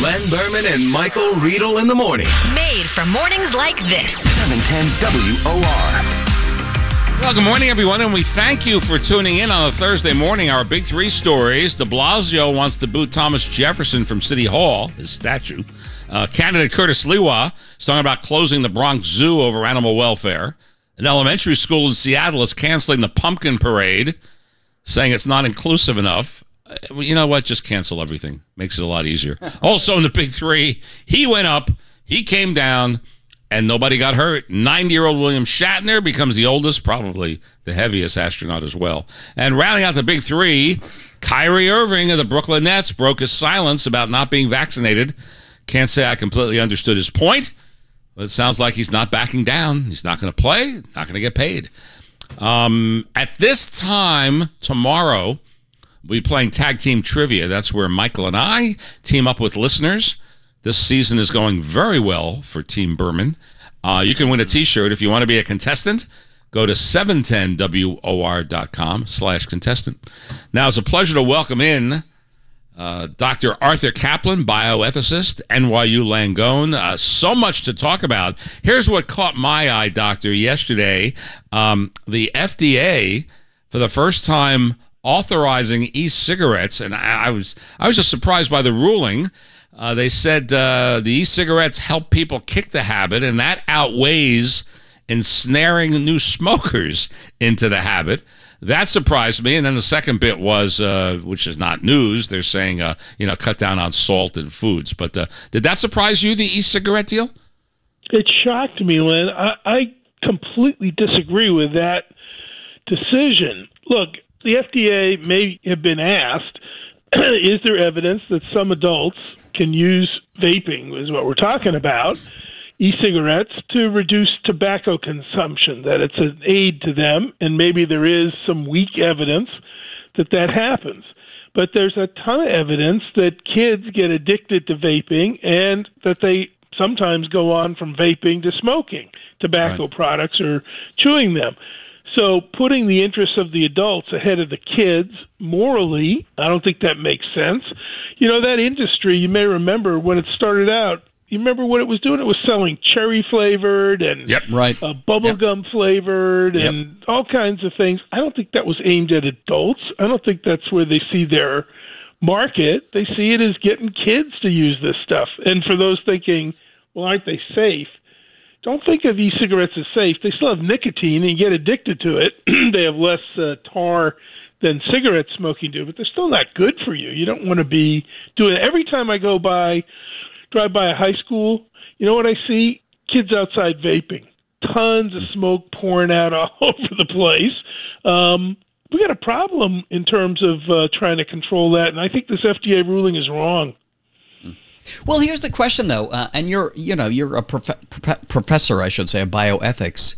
Len Berman and Michael Riedel in the morning. Made for mornings like this. 710 WOR. Well, good morning, everyone, and we thank you for tuning in on a Thursday morning. Our big three stories. De Blasio wants to boot Thomas Jefferson from City Hall, his statue. Candidate Curtis Lewa is talking about closing the Bronx Zoo over animal welfare. An elementary school in Seattle is canceling the pumpkin parade, saying it's not inclusive enough. You know what? Just cancel everything. Makes it a lot easier. Also in the big three, he went up, he came down, and nobody got hurt. 90-year-old William Shatner becomes the oldest, probably the heaviest astronaut as well. And rounding out the big three, Kyrie Irving of the Brooklyn Nets broke his silence about not being vaccinated. Can't say I completely understood his point, but it sounds like he's not backing down. He's not going to play, not going to get paid. At this time tomorrow, we'll be playing Tag Team Trivia. That's where Michael and I team up with listeners. This season is going very well for Team Berman. You can win a T-shirt. If you want to be a contestant, go to 710WOR.com/contestant. Now, it's a pleasure to welcome in Dr. Arthur Kaplan, bioethicist, NYU Langone. So much to talk about. Here's what caught my eye, Doctor, yesterday. The FDA, for the first time, authorizing e-cigarettes, and I was just surprised by the ruling. They said the e-cigarettes help people kick the habit, and that outweighs ensnaring new smokers into the habit. That surprised me. And then the second bit was, which is not news, they're saying, cut down on salt and foods. But did that surprise you, the e-cigarette deal? It shocked me, Lynn. I completely disagree with that decision. Look, the FDA may have been asked, is there evidence that some adults can use vaping, is what we're talking about, e-cigarettes, to reduce tobacco consumption, that it's an aid to them, and maybe there is some weak evidence that that happens. But there's a ton of evidence that kids get addicted to vaping and that they sometimes go on from vaping to smoking tobacco products or chewing them. So putting the interests of the adults ahead of the kids, morally, I don't think that makes sense. You know, that industry, you may remember when it started out, you remember what it was doing? It was selling cherry-flavored and bubblegum flavored and all kinds of things. I don't think that was aimed at adults. I don't think that's where they see their market. They see it as getting kids to use this stuff. And for those thinking, well, aren't they safe? Don't think of e-cigarettes as safe. They still have nicotine and you get addicted to it. They have less tar than cigarette smoking do, but they're still not good for you. You don't want to be doing it. Every time I drive by a high school, you know what I see? Kids outside vaping. Tons of smoke pouring out all over the place. We got a problem in terms of trying to control that, and I think this FDA ruling is wrong. Well, here's the question, though, and you're a professor, I should say, of bioethics.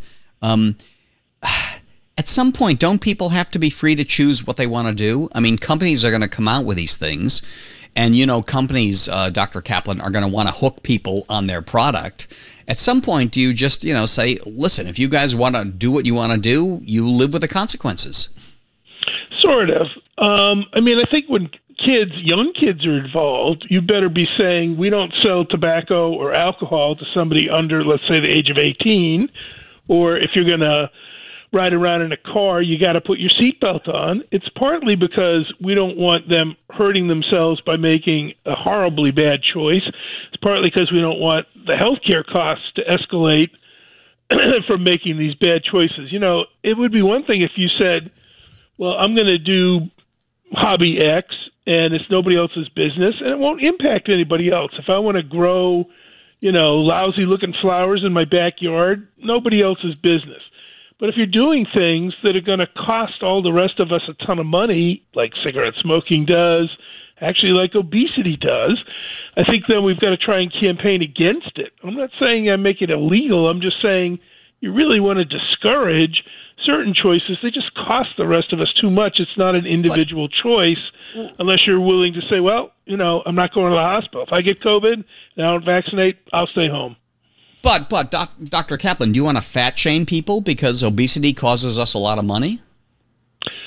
At some point, don't people have to be free to choose what they want to do? I mean, companies are going to come out with these things, and, companies, Dr. Kaplan, are going to want to hook people on their product. At some point, do you just, say, listen, if you guys want to do what you want to do, you live with the consequences? Sort of. I think when young kids are involved, you better be saying we don't sell tobacco or alcohol to somebody under, let's say, the age of 18, or if you're going to ride around in a car, you got to put your seatbelt on. It's partly because we don't want them hurting themselves by making a horribly bad choice. It's partly because we don't want the healthcare costs to escalate from making these bad choices. It would be one thing if you said, well, I'm going to do hobby X, and it's nobody else's business, and it won't impact anybody else. If I want to grow, lousy-looking flowers in my backyard, nobody else's business. But if you're doing things that are going to cost all the rest of us a ton of money, like cigarette smoking does, actually like obesity does, I think then we've got to try and campaign against it. I'm not saying I make it illegal. I'm just saying you really want to discourage certain choices. They just cost the rest of us too much. It's not an individual choice unless you're willing to say, well, I'm not going to the hospital. If I get COVID and I don't vaccinate, I'll stay home. But Dr. Kaplan, do you want to fat shame people because obesity causes us a lot of money?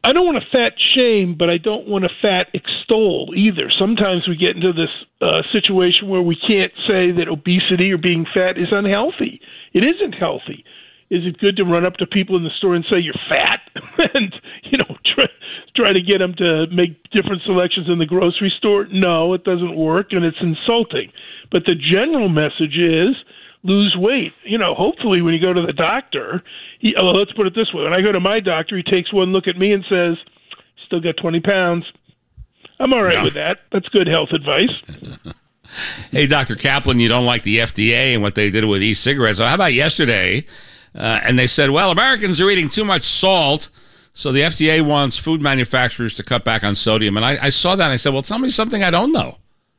I don't want to fat shame, but I don't want to fat extol either. Sometimes we get into this situation where we can't say that obesity or being fat is unhealthy. It isn't healthy. Is it good to run up to people in the store and say you're fat and, try to get them to make different selections in the grocery store? No, it doesn't work, and it's insulting. But the general message is lose weight. Hopefully when you go to the doctor, let's put it this way. When I go to my doctor, he takes one look at me and says, still got 20 pounds. I'm all right with that. That's good health advice. Hey, Dr. Kaplan, you don't like the FDA and what they did with e-cigarettes. So how about yesterday? And they said, well, Americans are eating too much salt, so the FDA wants food manufacturers to cut back on sodium. And I saw that and I said, well, tell me something I don't know.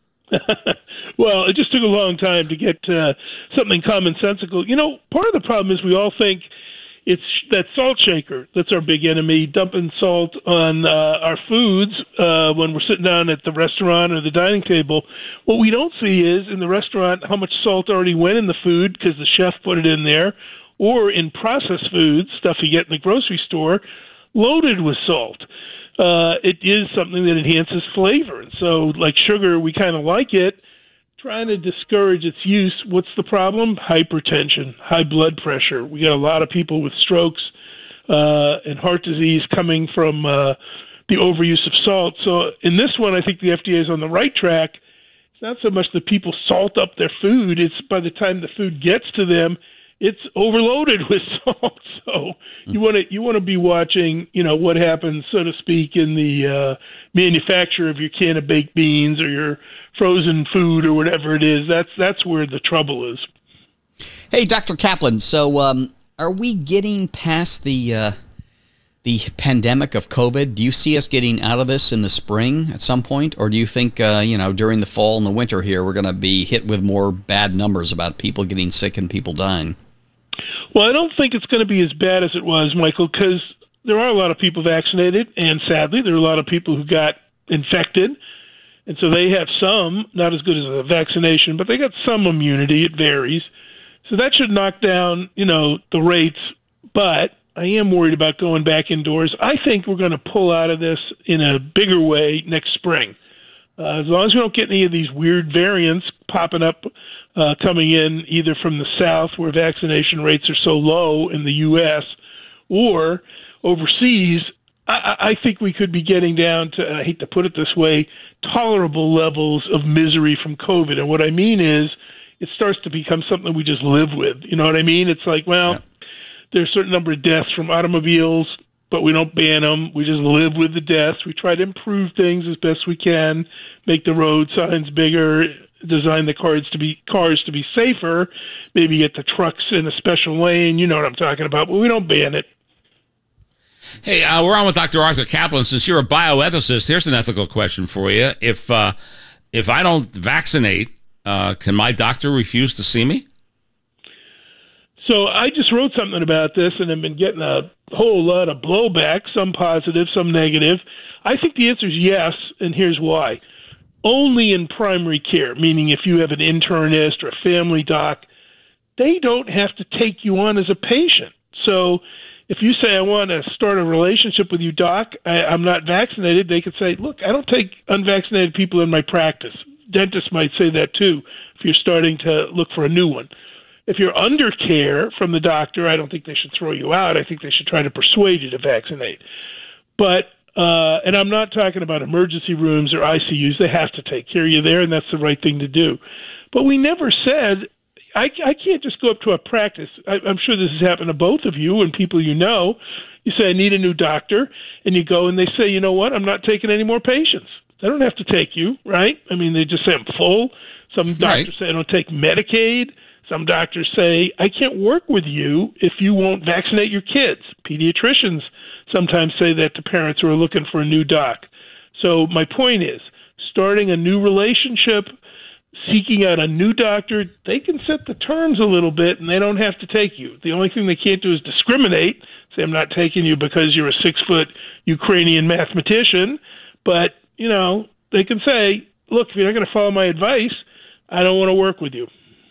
Well, it just took a long time to get something commonsensical. Part of the problem is we all think it's that salt shaker that's our big enemy, dumping salt on our foods when we're sitting down at the restaurant or the dining table. What we don't see is in the restaurant how much salt already went in the food because the chef put it in there, or in processed foods, stuff you get in the grocery store, loaded with salt. It is something that enhances flavor. And so, like sugar, we kind of like it. Trying to discourage its use. What's the problem? Hypertension, high blood pressure. We got a lot of people with strokes and heart disease coming from the overuse of salt. So in this one, I think the FDA is on the right track. It's not so much that people salt up their food. It's by the time the food gets to them, it's overloaded with salt. So you want to be watching, what happens, so to speak, in the manufacture of your can of baked beans or your frozen food or whatever it is. That's where the trouble is. Hey, Dr. Kaplan. So, are we getting past the pandemic of COVID? Do you see us getting out of this in the spring at some point, or do you think during the fall and the winter here we're going to be hit with more bad numbers about people getting sick and people dying? Well, I don't think it's going to be as bad as it was, Michael, because there are a lot of people vaccinated, and sadly, there are a lot of people who got infected, and so they have some, not as good as a vaccination, but they got some immunity. It varies. So that should knock down, the rates, but I am worried about going back indoors. I think we're going to pull out of this in a bigger way next spring. As long as we don't get any of these weird variants popping up, coming in either from the South, where vaccination rates are so low in the U.S., or overseas, I think we could be getting down to, I hate to put it this way, tolerable levels of misery from COVID. And what I mean is it starts to become something we just live with. You know what I mean? It's like, there's a certain number of deaths from automobiles, but we don't ban them. We just live with the deaths. We try to improve things as best we can, make the road signs bigger, design the cars to be safer, maybe get the trucks in a special lane. You know what I'm talking about, but we don't ban it. Hey, we're on with Dr. Arthur Kaplan. Since you're a bioethicist, here's an ethical question for you. If I don't vaccinate, can my doctor refuse to see me? So I just wrote something about this, and I've been getting a whole lot of blowback, some positive, some negative. I think the answer is yes, and here's why. Only in primary care, meaning if you have an internist or a family doc, they don't have to take you on as a patient. So if you say, I want to start a relationship with you, doc, I'm not vaccinated, they could say, look, I don't take unvaccinated people in my practice. Dentists might say that too if you're starting to look for a new one. If you're under care from the doctor, I don't think they should throw you out. I think they should try to persuade you to vaccinate. But and I'm not talking about emergency rooms or ICUs. They have to take care of you there, and that's the right thing to do. But we never said, I can't just go up to a practice. I'm sure this has happened to both of you and people you know. You say, I need a new doctor, and you go and they say, you know what, I'm not taking any more patients. They don't have to take you, right? I mean, they just say, I'm full. Some doctors say, I don't take Medicaid. Some doctors say, I can't work with you if you won't vaccinate your kids. Pediatricians sometimes say that to parents who are looking for a new doc. So my point is, starting a new relationship, seeking out a new doctor, they can set the terms a little bit, and they don't have to take you. The only thing they can't do is discriminate, say, I'm not taking you because you're a 6-foot Ukrainian mathematician. But, they can say, look, if you're not going to follow my advice, I don't want to work with you.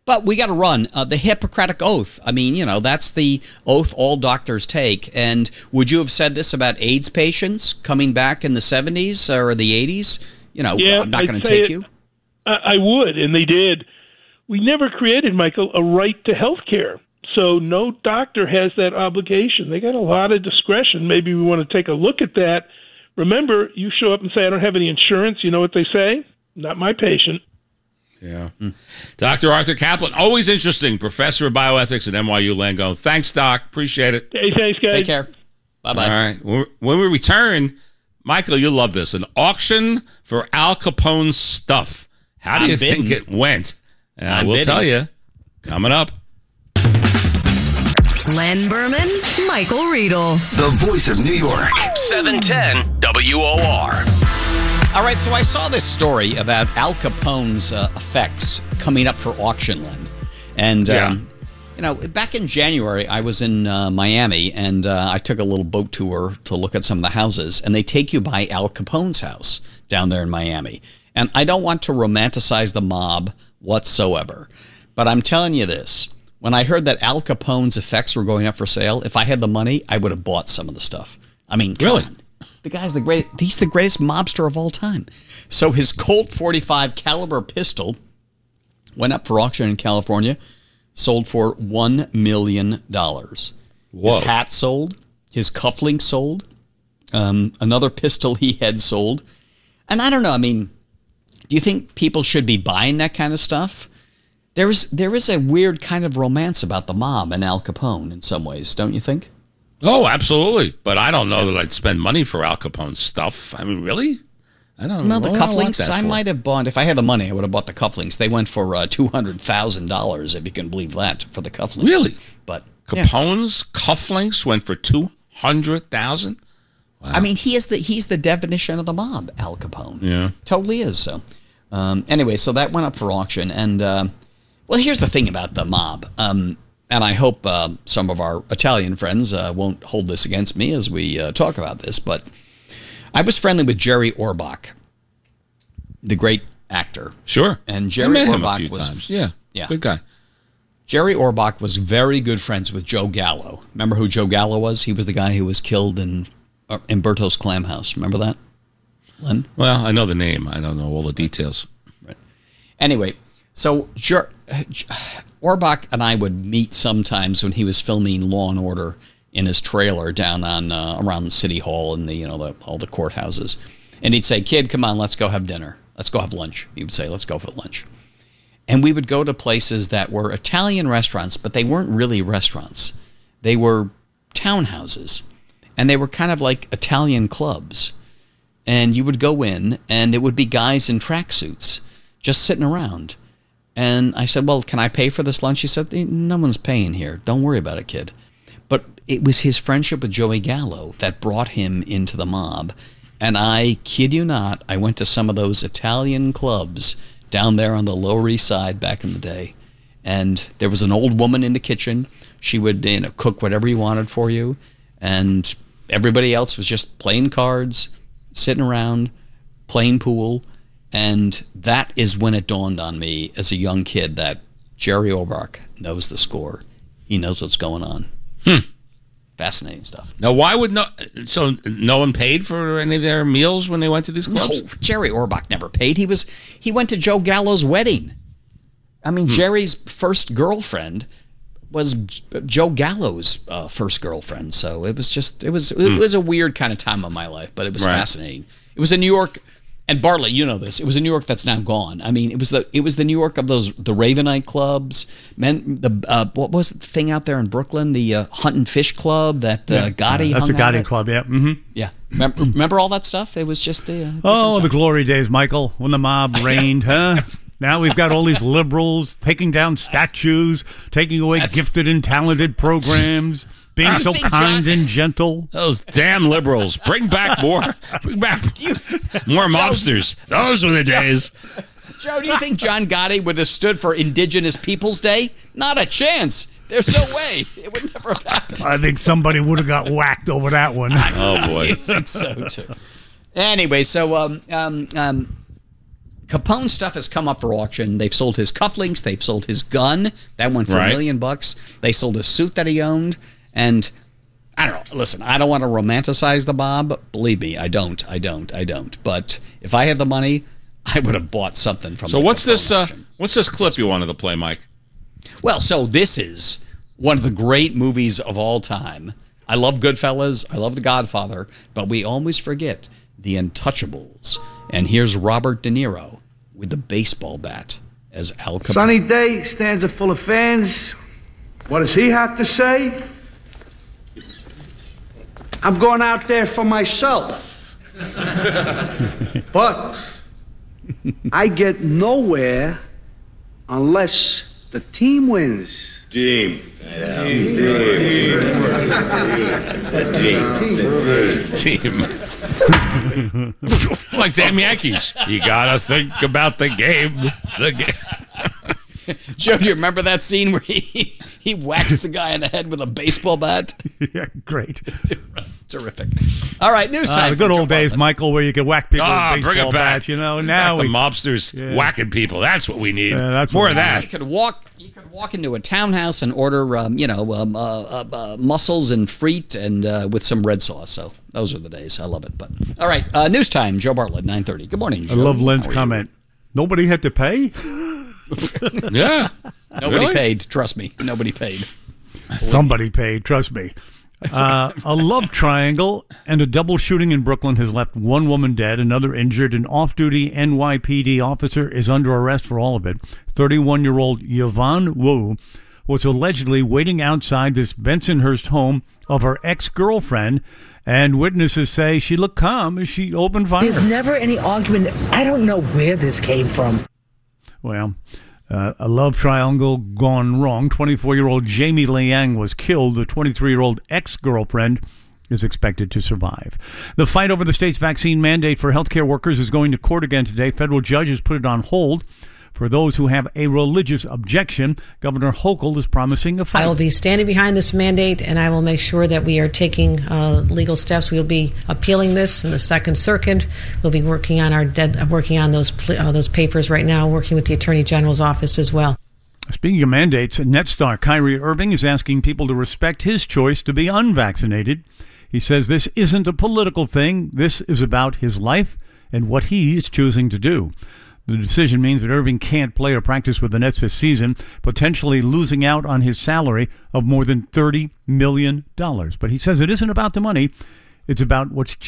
But we got to run the Hippocratic Oath. I mean, that's the oath all doctors take. And would you have said this about AIDS patients coming back in the 70s or the 80s? I'm not going to take you. I would, and they did. We never created, Michael, a right to health care. So no doctor has that obligation. They got a lot of discretion. Maybe we want to take a look at that. Remember, you show up and say, I don't have any insurance. You know what they say? Not my patient. Yeah. Dr. Arthur Kaplan, always interesting, professor of bioethics at NYU Langone. Thanks, Doc. Appreciate it. Hey, thanks, guys. Take care. Bye-bye. All right. When we return, Michael, you'll love this. An auction for Al Capone's stuff. How do you think it went? We'll tell you. Coming up. Len Berman, Michael Riedel. The voice of New York. 710 WOR. All right, so I saw this story about Al Capone's effects coming up for auction, Len. And, back in January, I was in Miami, and I took a little boat tour to look at some of the houses. And they take you by Al Capone's house down there in Miami. And I don't want to romanticize the mob whatsoever. But I'm telling you this. When I heard that Al Capone's effects were going up for sale, if I had the money, I would have bought some of the stuff. I mean, really? The guy's he's the greatest mobster of all time. So his Colt 45 caliber pistol went up for auction in California, sold for $1 million. Whoa. His hat sold, his cufflinks sold, another pistol he had sold. And I don't know, I mean, do you think people should be buying that kind of stuff? There is a weird kind of romance about the mob and Al Capone in some ways, don't you think? Oh, absolutely. But I don't know that I'd spend money for Al Capone's stuff. I mean, really? I don't know. No, the cufflinks, I might have bought. If I had the money, I would have bought the cufflinks. They went for $200,000, if you can believe that, for the cufflinks. Really? But Capone's cufflinks went for $200,000? Wow. I mean, he's the definition of the mob, Al Capone. Yeah. Totally is. So, anyway, so that went up for auction. And, well, here's the thing about the mob. And I hope some of our Italian friends won't hold this against me as we talk about this. But I was friendly with Jerry Orbach, the great actor. Sure. And Jerry met him Orbach a few times. Yeah. Good guy. Jerry Orbach was very good friends with Joe Gallo. Remember who Joe Gallo was? He was the guy who was killed in Umberto's Clam House. Remember that, Len? Well, I know the name. I don't know all the details. Right. Anyway, so Orbach and I would meet sometimes when he was filming Law and Order in his trailer down on around the City Hall and all the courthouses. And he'd say, "Kid, come on, let's go have dinner. Let's go have lunch." He would say, "Let's go for lunch." And we would go to places that were Italian restaurants, but they weren't really restaurants. They were townhouses. And they were kind of like Italian clubs. And you would go in, and it would be guys in tracksuits just sitting around. And I said, "Well, can I pay for this lunch?" He said, "No one's paying here. Don't worry about it, kid." But it was his friendship with Joey Gallo that brought him into the mob. And I kid you not, I went to some of those Italian clubs down there on the Lower East Side back in the day. And there was an old woman in the kitchen. She would cook whatever you wanted for you. And everybody else was just playing cards, sitting around, playing pool. And that is when it dawned on me as a young kid that Jerry Orbach knows the score. He knows what's going on. Fascinating stuff. Now, why would no one paid for any of their meals when they went to these clubs? No, Jerry Orbach never paid. He went to Joe Gallo's wedding. I mean, Jerry's first girlfriend was Joe Gallo's first girlfriend. So it was a weird kind of time of my life, but it was fascinating. It was in New York. And Bartlett, you know this. It was a New York that's now gone. I mean, it was the New York of the Ravenite clubs. What was the thing out there in Brooklyn? The Hunt and Fish Club that Gotti that's hung a Gotti out club, yeah. Mm-hmm. Yeah. Remember all that stuff? It was just the glory days, Michael, when the mob reigned, huh? Now we've got all these liberals taking down statues, taking away gifted and talented programs. Being so kind and gentle. Those damn liberals. Bring back more mobsters. Those were the days. Joe, do you think John Gotti would have stood for Indigenous Peoples Day? Not a chance. There's no way. It would never have happened. I think somebody would have got whacked over that one. Oh, boy. I think so, too. Anyway, so Capone stuff has come up for auction. They've sold his cufflinks. They've sold his gun. That went for $1 million. They sold a suit that he owned. And I don't know. Listen, I don't want to romanticize the mob. Believe me, I don't. But if I had the money, I would have bought something from. So what's this? What's this clip you wanted to play, Mike? Well, so this is one of the great movies of all time. I love Goodfellas. I love The Godfather. But we always forget The Untouchables. And here's Robert De Niro with the baseball bat as Al Capone. Sunny day, stands full of fans. What does he have to say? I'm going out there for myself. But I get nowhere unless the team wins. Team. Like damn Yankees. You gotta think about the game. Joe, do you remember that scene where he waxed the guy in the head with a baseball bat? Yeah, great. Terrific. All right, news time. The good old days, Michael, where you could whack people with bring baseball it back. bats. You know, now the mobsters whacking people. That's what we need. That's more of that. You could walk into a townhouse and order, mussels and frite and with some red sauce. So those are the days. I love it. But all right, news time. Joe Bartlett, 9:30. Good morning, Joe. I love Len's comment. Nobody had to pay. Yeah. Nobody paid. Trust me. Nobody paid. Somebody paid. Trust me. A love triangle and a double shooting in Brooklyn has left one woman dead, another injured. An off-duty NYPD officer is under arrest for all of it. 31-year-old Yvonne Wu was allegedly waiting outside this Bensonhurst home of her ex-girlfriend, and witnesses say she looked calm as she opened fire. There's never any argument. I don't know where this came from. Well, a love triangle gone wrong. 24-year-old Jamie Liang was killed. The 23-year-old ex-girlfriend is expected to survive. The fight over the state's vaccine mandate for healthcare workers is going to court again today. Federal judges put it on hold for those who have a religious objection. Governor Hochul is promising a fight. I will be standing behind this mandate, and I will make sure that we are taking legal steps. We will be appealing this in the Second Circuit. We'll be working on those papers right now, working with the Attorney General's office as well. Speaking of mandates, Nets star Kyrie Irving is asking people to respect his choice to be unvaccinated. He says this isn't a political thing. This is about his life and what he is choosing to do. The decision means that Irving can't play or practice with the Nets this season, potentially losing out on his salary of more than $30 million. But he says it isn't about the money. It's about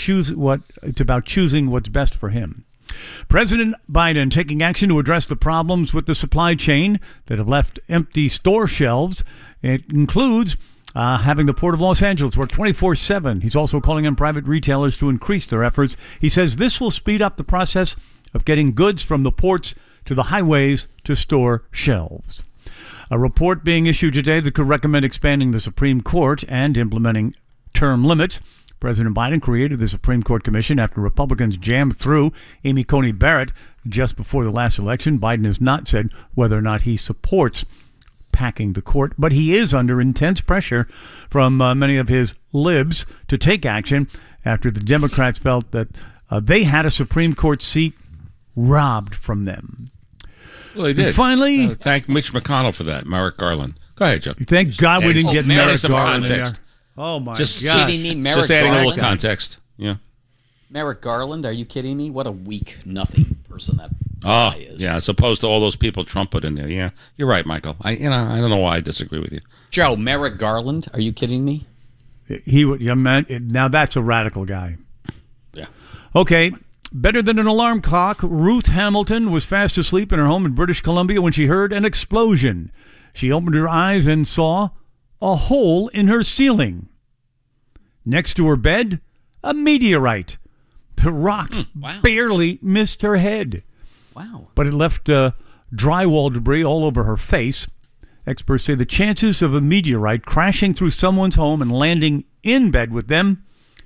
choosing what's best for him. President Biden taking action to address the problems with the supply chain that have left empty store shelves. It includes having the Port of Los Angeles work 24/7. He's also calling on private retailers to increase their efforts. He says this will speed up the process of getting goods from the ports to the highways to store shelves. A report being issued today that could recommend expanding the Supreme Court and implementing term limits. President Biden created the Supreme Court Commission after Republicans jammed through Amy Coney Barrett just before the last election. Biden has not said whether or not he supports packing the court, but he is under intense pressure from many of his libs to take action after the Democrats felt that they had a Supreme Court seat robbed from them. Well, they did. And finally, thank Mitch McConnell for that. Merrick Garland. Go ahead, Joe. Thank God we didn't get Merrick Garland in there. Context. Oh my just God! Just adding a little context. Yeah. Merrick Garland, are you kidding me? What a weak, nothing person that guy is. Yeah, as opposed to all those people Trump put in there. Yeah, you're right, Michael. I don't know why I disagree with you. Joe, Merrick Garland, are you kidding me? He would. Now that's a radical guy. Yeah. Okay. Better than an alarm clock, Ruth Hamilton was fast asleep in her home in British Columbia when she heard an explosion. She opened her eyes and saw a hole in her ceiling. Next to her bed, a meteorite. The rock barely missed her head. Wow. But it left drywall debris all over her face. Experts say the chances of a meteorite crashing through someone's home and landing in bed with them,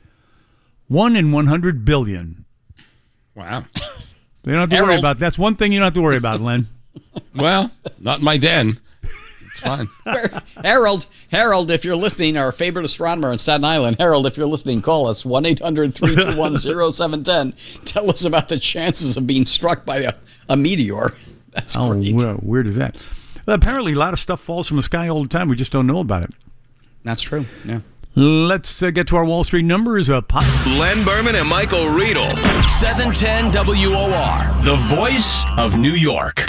1 in 100 billion. Wow. You don't have to worry about that. That's one thing you don't have to worry about, Len. Well, not in my den. It's fine. Harold, if you're listening, our favorite astronomer in Staten Island, Harold, if you're listening, call us 1-800-321-0710. Tell us about the chances of being struck by a meteor. That's great. Well, weird is that? Well, apparently, a lot of stuff falls from the sky all the time. We just don't know about it. That's true. Yeah. Let's get to our Wall Street numbers. Len Berman and Michael Riedel. 710 WOR, the voice of New York.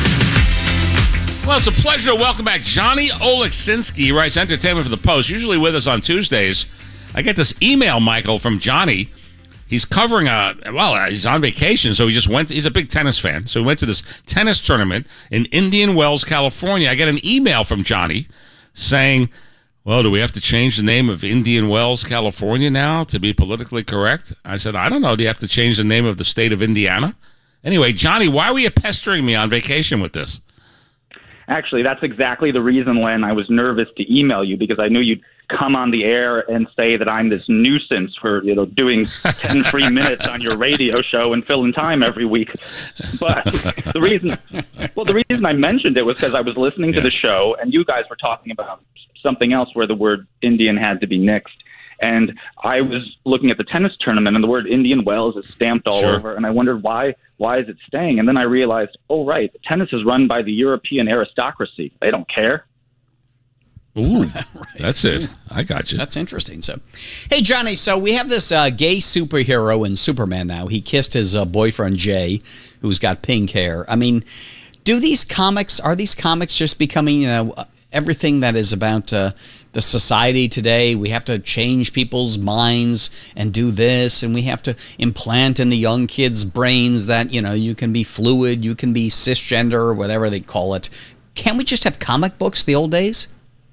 Well, it's a pleasure to welcome back Johnny Oleksinski. He writes entertainment for the Post, usually with us on Tuesdays. I get this email, Michael, from Johnny. He's covering he's on vacation, so he's a big tennis fan, so he went to this tennis tournament in Indian Wells, California. I get an email from Johnny saying, well, do we have to change the name of Indian Wells, California now to be politically correct? I said, I don't know. Do you have to change the name of the state of Indiana? Anyway, Johnny, why were you pestering me on vacation with this? Actually, that's exactly the reason, Len, I was nervous to email you, because I knew you'd come on the air and say that I'm this nuisance for, doing 10 free minutes on your radio show and filling time every week. But the reason I mentioned it was because I was listening to the show and you guys were talking about something else where the word Indian had to be nixed. And I was looking at the tennis tournament and the word Indian Wells is stamped all over. And I wondered why is it staying? And then I realized, oh, right, tennis is run by the European aristocracy. They don't care. Ooh, right. That's it. I got you. That's interesting. So, hey, Johnny, so we have this gay superhero in Superman now. He kissed his boyfriend, Jay, who's got pink hair. I mean, are these comics just becoming, everything that is about the society today? We have to change people's minds and do this, and we have to implant in the young kids' brains that, you can be fluid, you can be cisgender, or whatever they call it. Can't we just have comic books the old days?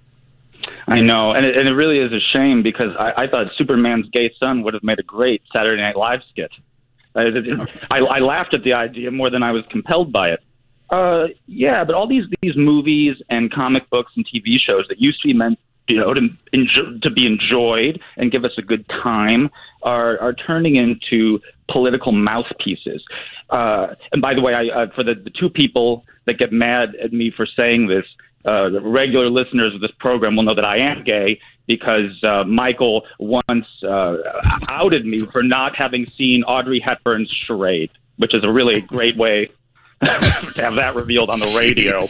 I know, and it really is a shame, because I thought Superman's gay son would have made a great Saturday Night Live skit. I laughed at the idea more than I was compelled by it. Yeah, but all these movies and comic books and TV shows that used to be meant, to be enjoyed and give us a good time are turning into political mouthpieces. And by the way, for the two people that get mad at me for saying this, the regular listeners of this program will know that I am gay, because Michael once outed me for not having seen Audrey Hepburn's Charade, which is a really great way to have that revealed on the radio.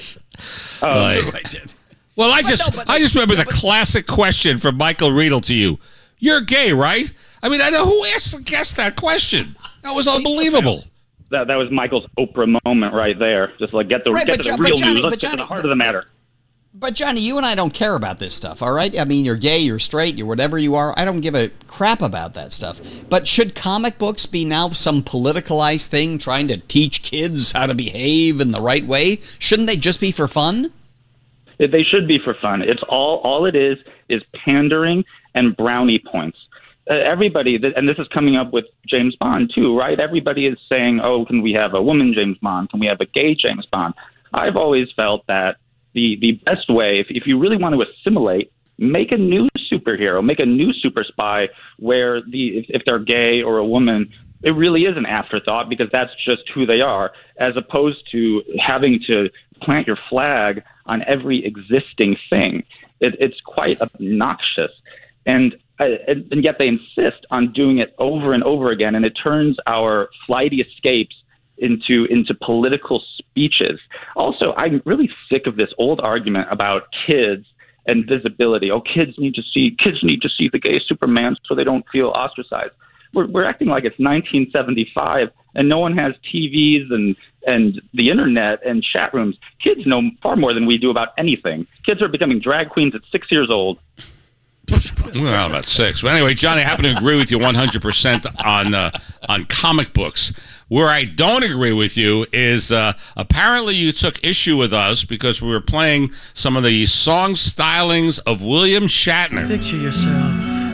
I did. Well, I just remember the classic question from Michael Riedel to you. You're gay, right? I mean, I know who guessed that question. That was unbelievable. That was Michael's Oprah moment right there. Just like get the real news. Let's get to the heart of the matter. But Johnny, you and I don't care about this stuff, all right? I mean, you're gay, you're straight, you're whatever you are. I don't give a crap about that stuff. But should comic books be now some politicalized thing, trying to teach kids how to behave in the right way? Shouldn't they just be for fun? They should be for fun. It's all it is pandering and brownie points. Everybody, and this is coming up with James Bond too, right? Everybody is saying, oh, can we have a woman James Bond? Can we have a gay James Bond? I've always felt that the best way, if you really want to assimilate, make a new superhero, make a new super spy where if they're gay or a woman, it really is an afterthought, because that's just who they are, as opposed to having to plant your flag on every existing thing. It's quite obnoxious. And yet they insist on doing it over and over again, and it turns our flighty escapes into political speeches. Also, I'm really sick of this old argument about kids and visibility. Oh, kids need to see the gay Superman so they don't feel ostracized. We're acting like it's 1975 and no one has TVs and the internet and chat rooms. Kids know far more than we do about anything. Kids are becoming drag queens at 6 years old. Well, about 6. But anyway, Johnny, I happen to agree with you 100% on comic books. Where I don't agree with you is apparently you took issue with us because we were playing some of the song stylings of William Shatner. Picture yourself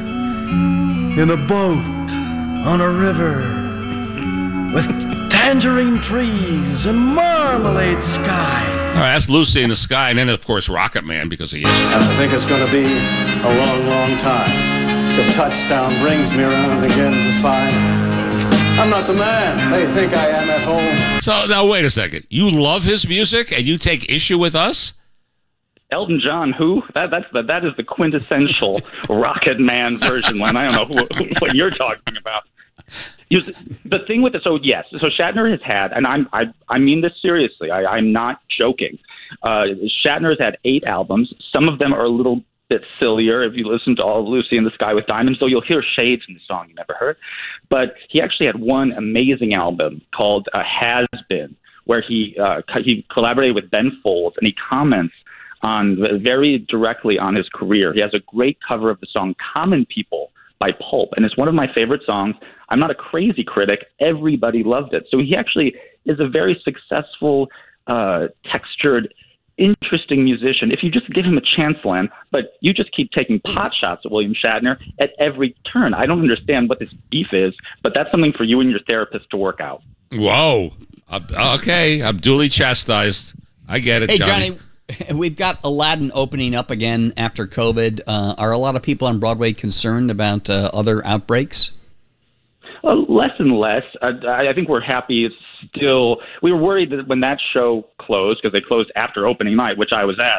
in a boat on a river with tangerine trees and marmalade sky. All right, that's Lucy in the Sky, and then, of course, Rocket Man, because he is. And I think it's going to be a long, long time till touchdown brings me around again to find I'm not the man they think I am at home. So, now, wait a second. You love his music, and you take issue with us? Elton John, who? That is the quintessential Rocket Man version, Len. I don't know what you're talking about. The thing with it, so Shatner has had, and I mean this seriously, I'm not joking. Shatner has had 8 albums. Some of them are a little bit sillier if you listen to all of Lucy in the Sky with Diamonds, though you'll hear shades in the song you never heard. But he actually had one amazing album called Has Been, where he collaborated with Ben Folds, and he comments very directly on his career. He has a great cover of the song Common People by Pulp, and it's one of my favorite songs. I'm not a crazy critic. Everybody loved it. So he actually is a very successful, textured, interesting musician if you just give him a chance, Len. But you just keep taking pot shots at William Shatner at every turn. I don't understand what this beef is, but that's something for you and your therapist to work out. Whoa. Okay, I'm duly chastised. I get it, Hey, Johnny, we've got Aladdin opening up again after COVID. Are a lot of people on Broadway concerned about other outbreaks? Less and less. I think we're happy. It's still, we were worried that when that show closed, because they closed after opening night, which I was at.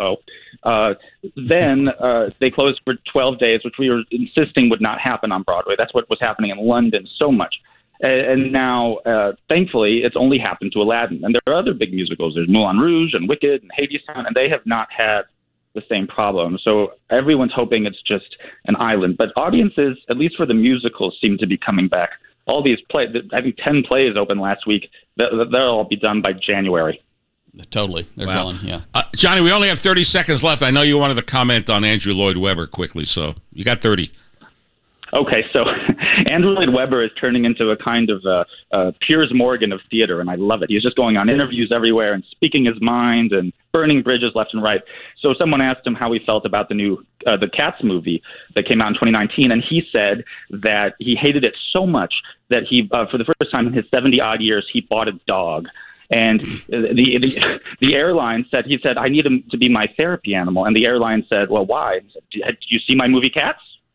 Then they closed for 12 days, which we were insisting would not happen on Broadway. That's what was happening in London so much. And now, thankfully, it's only happened to Aladdin. And there are other big musicals. There's Moulin Rouge and Wicked and Hadestown, and they have not had the same problem. So everyone's hoping it's just an island. But audiences, at least for the musicals, seem to be coming back. All these plays, I think 10 plays opened last week. They'll all be done by January. Totally. They're going, yeah. Johnny, we only have 30 seconds left. I know you wanted to comment on Andrew Lloyd Webber quickly, so you got 30. Okay, so Andrew Lloyd Webber is turning into a kind of Piers Morgan of theater, and I love it. He's just going on interviews everywhere and speaking his mind and burning bridges left and right. So someone asked him how he felt about the new the Cats movie that came out in 2019, and he said that he hated it so much that he, for the first time in his 70-odd years, he bought a dog. And the airline said, he said, I need him to be my therapy animal. And the airline said, well, why? He said, did you see my movie Cats?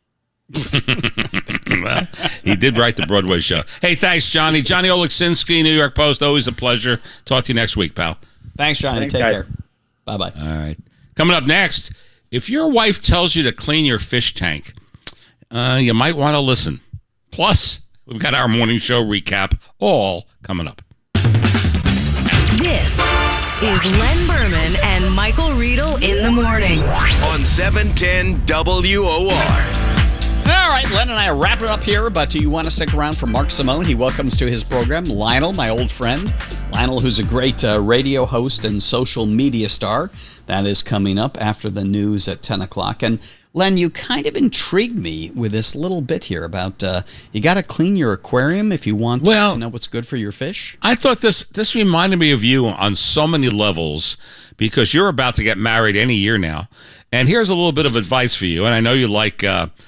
Well, he did write the Broadway show. Hey, thanks, Johnny. Johnny Oleksinski, New York Post. Always a pleasure. Talk to you next week, pal. Thanks, Johnny. Thanks, Take guys. care. Bye-bye. All right. Coming up next, if your wife tells you to clean your fish tank, you might want to listen. Plus, we've got our morning show recap all coming up. This is Len Berman and Michael Riedel in the morning. On 710 WOR. All right, Len and I are wrapping up here, but do you want to stick around for Mark Simone? He welcomes to his program Lionel, my old friend. Lionel, who's a great radio host and social media star. That is coming up after the news at 10 o'clock. And Len, you kind of intrigued me with this little bit here about you got to clean your aquarium if you want to know what's good for your fish. I thought this reminded me of you on so many levels because you're about to get married any year now. And here's a little bit of advice for you. And I know you like...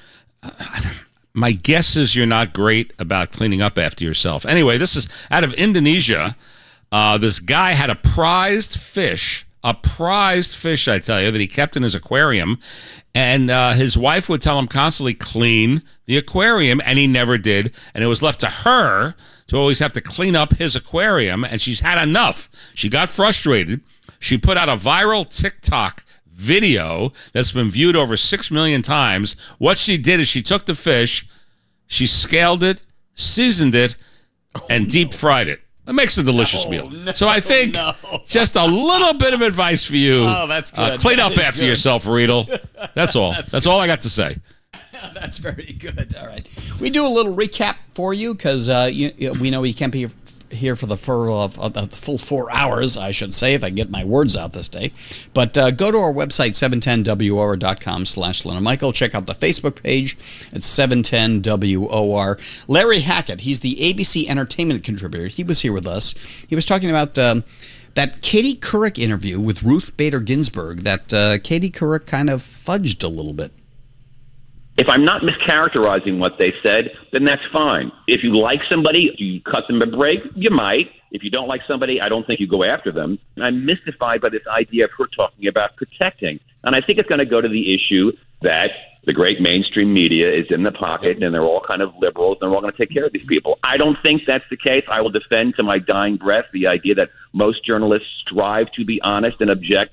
my guess is you're not great about cleaning up after yourself. Anyway, this is out of Indonesia. This guy had a prized fish, I tell you, that he kept in his aquarium. And his wife would tell him constantly, clean the aquarium, and he never did. And it was left to her to always have to clean up his aquarium, and she's had enough. She got frustrated. She put out a viral TikTok video that's been viewed over 6 million times. What she did is she took the fish, she scaled it, seasoned it, and deep fried it. It makes a delicious meal. So I think just a little bit of advice for you. Oh, that's good. Clean up after yourself, Riedel. That's all. That's all I got to say. That's very good. All right. We do a little recap for you because we know you can't be here for the full 4 hours, I should say, if I get my words out this day. But go to our website, 710WOR.com/Len Michael. Check out the Facebook page at 710WOR. Larry Hackett, he's the ABC Entertainment contributor. He was here with us. He was talking about that Katie Couric interview with Ruth Bader Ginsburg that Katie Couric kind of fudged a little bit. If I'm not mischaracterizing what they said, then that's fine. If you like somebody, do you cut them a break? You might. If you don't like somebody, I don't think you go after them. I'm mystified by this idea of her talking about protecting. And I think it's going to go to the issue that the great mainstream media is in the pocket and they're all kind of liberals and they're all going to take care of these people. I don't think that's the case. I will defend to my dying breath the idea that most journalists strive to be honest and objective.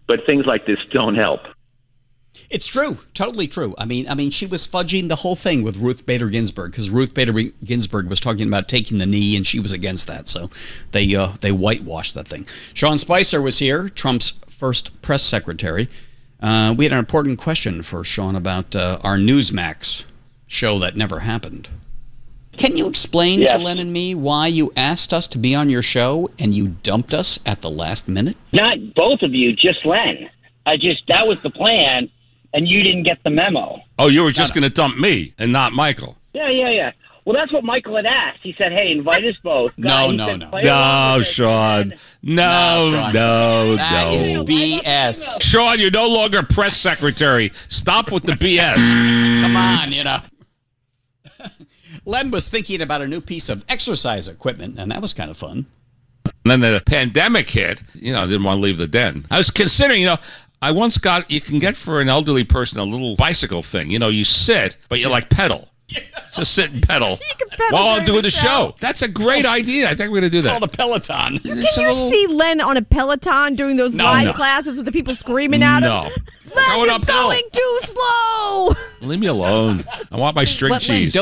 but things like this don't help. It's true, totally true. I mean, she was fudging the whole thing with Ruth Bader Ginsburg because Ruth Bader Ginsburg was talking about taking the knee, and she was against that. So they whitewashed that thing. Sean Spicer was here, Trump's first press secretary. We had an important question for Sean about our Newsmax show that never happened. Can you explain to Len and me why you asked us to be on your show and you dumped us at the last minute? Not both of you, just Len. That was the plan. And you didn't get the memo. Oh, you were just going to dump me and not Michael. Yeah. Well, that's what Michael had asked. He said, hey, invite us both. No, Sean. No. That is BS. Sean, you're no longer press secretary. Stop with the BS. Come on, Len was thinking about a new piece of exercise equipment, and that was kind of fun. And then the pandemic hit. I didn't want to leave the den. I was considering, I once you can get for an elderly person a little bicycle thing. You sit, but you pedal. Just sit and pedal while I'm doing the show. That's a great idea. I think we're going to do that. It's called a Peloton. Can you see Len on a Peloton doing those live classes with the people screaming at him? No. Len, you're going too slow. Leave me alone. I want my string cheese.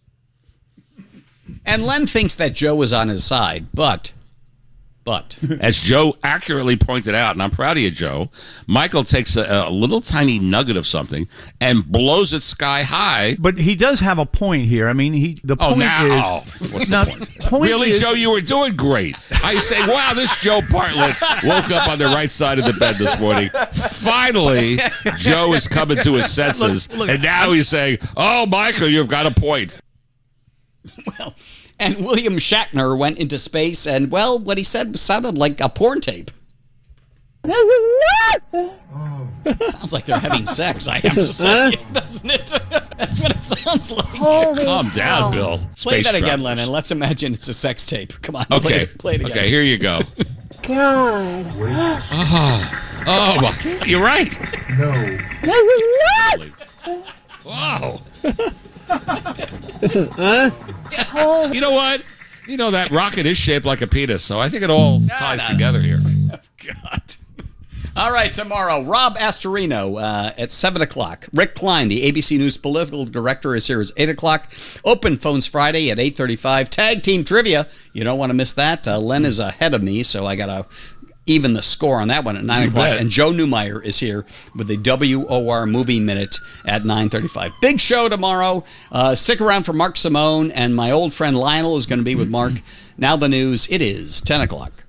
And Len thinks that Joe is on his side, but as Joe accurately pointed out, and I'm proud of you, Joe, Michael takes a little tiny nugget of something and blows it sky high. But he does have a point here. I mean, the point is... What's the point? Really, Joe, you were doing great. I say, wow, this Joe Bartlett woke up on the right side of the bed this morning. Finally, Joe is coming to his senses, and now he's saying, oh, Michael, you've got a point. Well... And William Shatner went into space, and, well, what he said sounded like a porn tape. This is not... Sounds like they're having sex, I have to say, doesn't it? That's what it sounds like. Calm down, Bill. Play that again, Lennon. Let's imagine it's a sex tape. Come on, okay. Play it again. Okay, here you go. God. Oh, you're right. No. This is not... Wow. This is You know what? That rocket is shaped like a penis, so I think it all ties together here. Oh, God. All right, tomorrow, Rob Astorino at 7 o'clock. Rick Klein, the ABC News political director, is here at 8 o'clock. Open Phones Friday at 8:35. Tag Team Trivia. You don't want to miss that. Len is ahead of me, so I got to even the score on that one at 9 o'clock. And Joe Newmeyer is here with the WOR Movie Minute at 9:35. Big show tomorrow. Stick around for Mark Simone, and my old friend Lionel is going to be with Mark. Now the news. It is 10 o'clock.